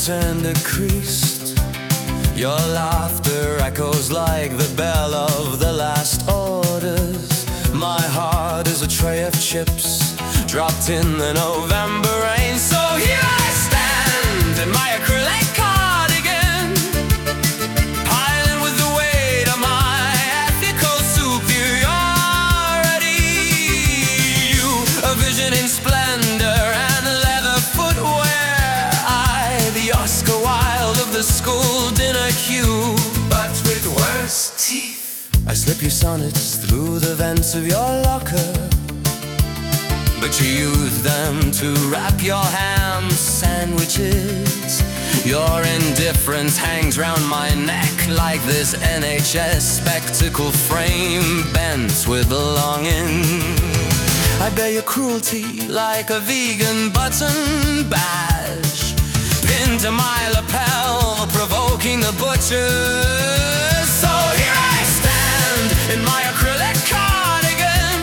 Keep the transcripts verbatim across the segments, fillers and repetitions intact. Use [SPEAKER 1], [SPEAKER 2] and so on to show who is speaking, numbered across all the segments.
[SPEAKER 1] turned a creased. Your laughter echoes like the bell of the last orders. My heart is a tray of chips dropped in the November rain. So here I stand in my acrylic cardigan, piling with the weight of my ethical superiority. You, a vision in splendor and leather footwear. I, the Oscar Wilde of the school dinner queue, but with worse teeth. I slip your sonnets through the vents of your locker, but you use them to wrap your ham sandwiches. Your indifference hangs round my neck like this N H S spectacle frame bent with longing. I bear your cruelty like a vegan button badge pinned to my lapel, provoking the butchers. So here I stand in my acrylic cardigan,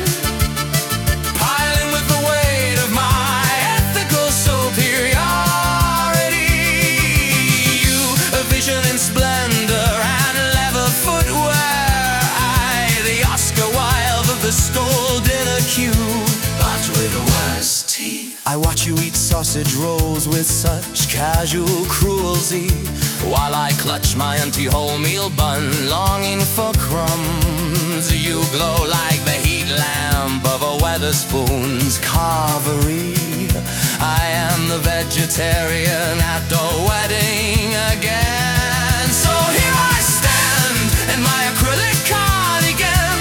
[SPEAKER 1] piling with the weight of my ethical superiority. You, a vision in splendor and leather footwear. I, the Oscar Wilde of the school dinner queue, but with worse teeth. I watch you eat sausage rolls with such casual cruelty, while I clutch my empty wholemeal bun, longing for crumbs. You glow like the heat lamp of a Wetherspoon's carvery. I am the vegetarian at the wedding again. So here I stand in my acrylic cardigan,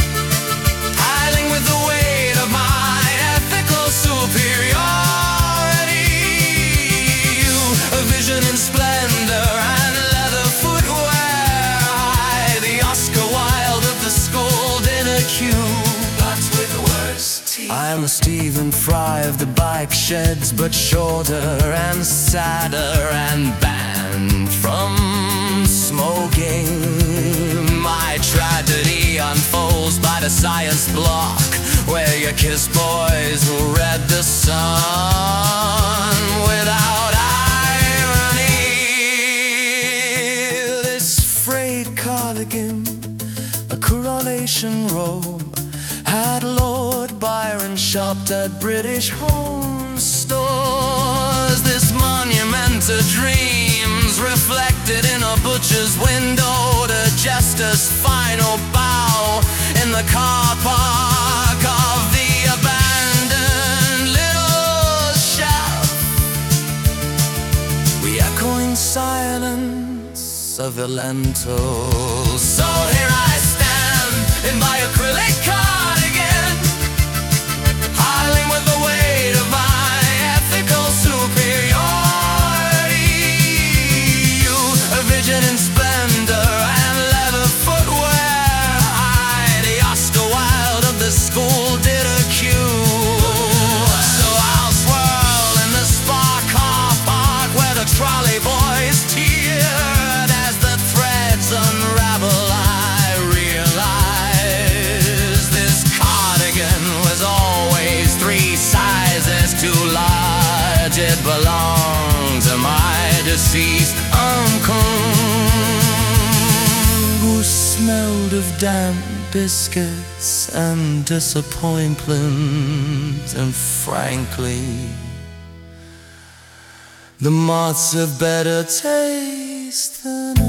[SPEAKER 1] piling with the weight of my ethical superiority. You, a vision in splendor and leather footwear. I, the Oscar Wilde of the school dinner queue, but with worse teeth. I am the Stephen Fry of the bike sheds, but shorter and sadder and banned from smoking. My tragedy unfolds by the science block, where you kiss boys who read the sun without irony. This frayed cardigan, a coronation robe, had Lord Byron shopped at British home stores. This monument to dreams reflected in a butcher's window, to Jester's final bow in the car park of the abandoned little shop. We echo in silence of the lentils. So here I stand in my acrylic cardigan, piling with the weight of my ethical superiority. You, a vision in splendor and leather footwear. I, the Oscar Wilde of the school dinner queue. So I'll swirl in the spa car park where the trolley boys teared as the threads unravel. I realize this cardigan was always three sizes too large. It belonged to my deceased uncle, who smelled of damp biscuits and disappointment. And frankly, the moths have better taste than I.